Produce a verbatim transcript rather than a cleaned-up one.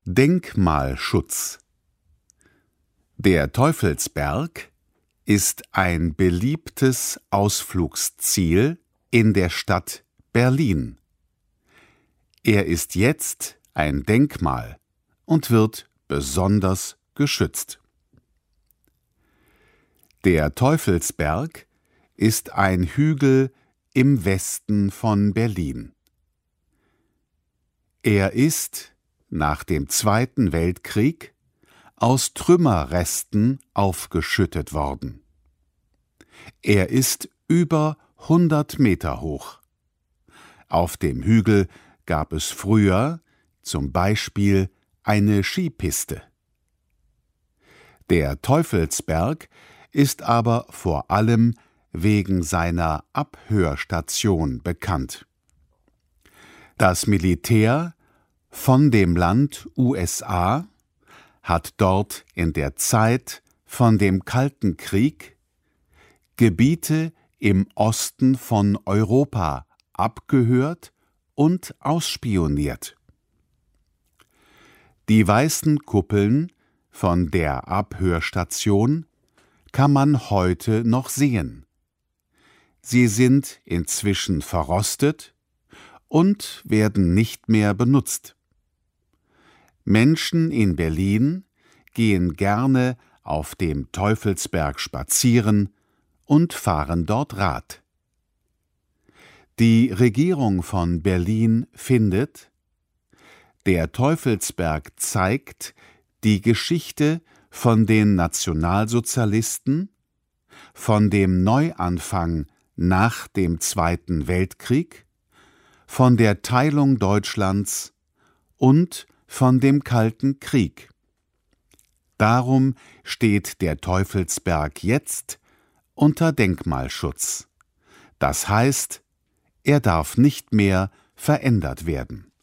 Denkmalschutz. Der Teufelsberg ist ein beliebtes Ausflugsziel in der Stadt Berlin. Er ist jetzt ein Denkmal und wird besonders geschützt. Der Teufelsberg ist ein Hügel im Westen von Berlin. Er ist nach dem Zweiten Weltkrieg aus Trümmerresten aufgeschüttet worden. Er ist über hundert Meter hoch. Auf dem Hügel gab es früher zum Beispiel eine Skipiste. Der Teufelsberg ist aber vor allem wegen seiner Abhörstation bekannt. Das Militär von dem Land U S A hat dort in der Zeit von dem Kalten Krieg Gebiete im Osten von Europa abgehört und ausspioniert. Die weißen Kuppeln von der Abhörstation kann man heute noch sehen. Sie sind inzwischen verrostet und werden nicht mehr benutzt. Menschen in Berlin gehen gerne auf dem Teufelsberg spazieren und fahren dort Rad. Die Regierung von Berlin findet, der Teufelsberg zeigt die Geschichte von den Nationalsozialisten, von dem Neuanfang nach dem Zweiten Weltkrieg, von der Teilung Deutschlands und von dem Kalten Krieg. Darum steht der Teufelsberg jetzt unter Denkmalschutz. Das heißt, er darf nicht mehr verändert werden.